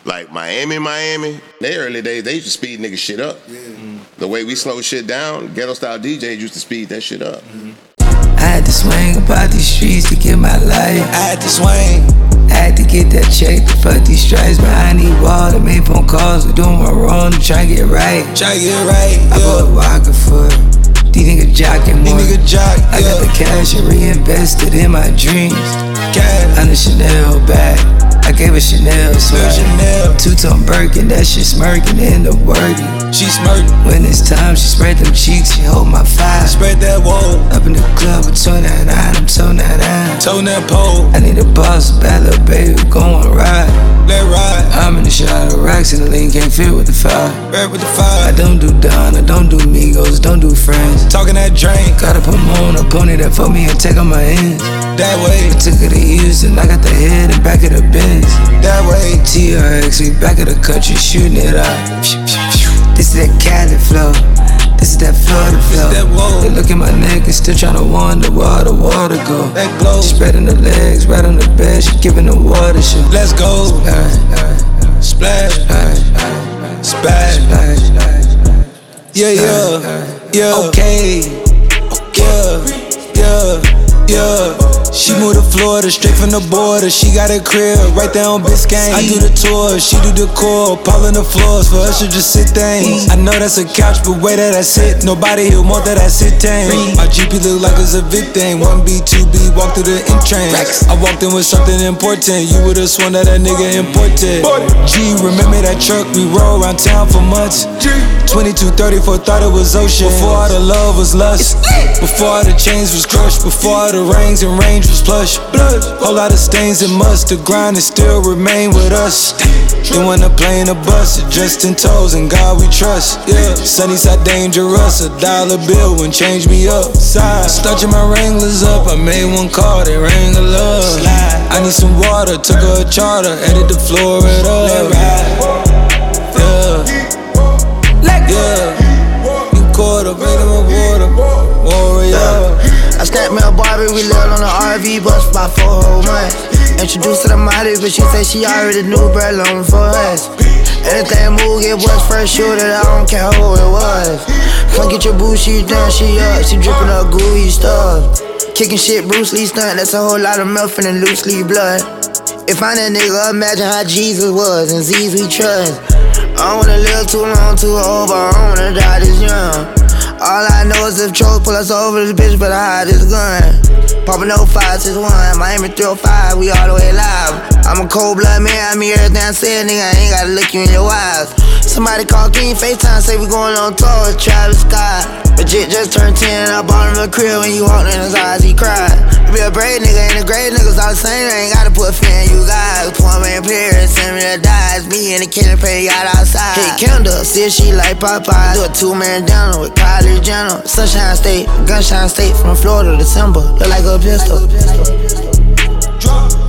Like Miami, their early days, they used to speed niggas shit up. Yeah. The way we slow shit down, ghetto style DJs used to speed that shit up. I had to swing about these streets to get my life. I had to swing. I had to get that check to fuck these stripes behind these walls. I made phone calls, we doing my wrong to try to get right. I bought a Walker for these niggas jocking more. I got the cash and reinvested in my dreams. On the Chanel bag, I gave her Chanel swag. Two-tone Birkin, that shit smirking in the working. She smirking. When it's time, she spread them cheeks, she hold my fire. Spread that wall. Up in the club with tone that I'm tone that on. Tone that pole. I need a boss, bad little baby, gon' ride. Let ride. I'm in the shot of racks and the lean can't fit with the fire. Right with the fire. I don't do Don, I don't do Migos, don't do friends. Talking that drink. Gotta put more on a pony that for me and take on my ends. That way. I took her to Houston, I got the head and back of the Benz. That way. TRX, we back of the country shooting it out. This is that Cali flow. This is that Florida flow. They look at my neck and still tryna wonder where the water go. That glow. She spreading the legs right on the bed, she giving the water show. Let's go. Splash. Splash. Yeah. Okay. Yeah. She moved to Florida, straight from the border. She got a crib right there on Biscayne. I do the tour, she do the core. Paul on the floors for us to just sit things. I know that's a couch, but way that I sit, nobody here want that I sit tame. My GP look like it's a big thing. 1B, 2B, walk through the entrance. I walked in with something important. You would've sworn that nigga imported. G, remember that truck? We roll around town for months. 2234, thought it was ocean. Before all the love was lust. Before all the chains was crushed. Before all the rings and range was plush. Whole lot of stains and must. The grind is still remain with us. Then when the plane, the bus, adjusting toes and God we trust. Yeah, Sunnyside dangerous. $1 bill wouldn't change me up. Starching my Wranglers up. I made one call, they rang a love. I need some water, took her a charter, headed to Florida. Yeah, you quarter, bring them a water, warrior. I snapped me a Barbie, we lived on the RV bus for about 4 whole months. Introduced to the Molly, but she said she already knew bread long for us. Anything move, get what's first shooter, I don't care who it was. Come get your boo, she down, she up, she dripping up gooey stuff. Kicking shit, Bruce Lee stunt, that's a whole lot of milk and loose leaf blood. If I that nigga, imagine how Jesus was, and Z's we trust. I don't wanna live too long, too old, but I don't wanna die this young. All I know is if Troll pull us over this bitch, better hide this gun. Poppin' 0561, Miami 305, we all the way live. I'm a cold blood man, I mean everything I said, nigga, I ain't gotta look you in your eyes. Somebody call King FaceTime, say we going on tour with Travis Scott. But Jit just turned 10, I bought him a crib, when he walked in his eyes, he cried. Be a brave nigga and the great niggas all the same, I ain't gotta put fear in you guys. Poor man Paris, send me to die, it's me and the killer pay out outside. Hit Kendall, see she like Popeye. Do a 2-man down with Kylie Jenner. Sunshine State, Gunshine State, from Florida to December, look like a pistol.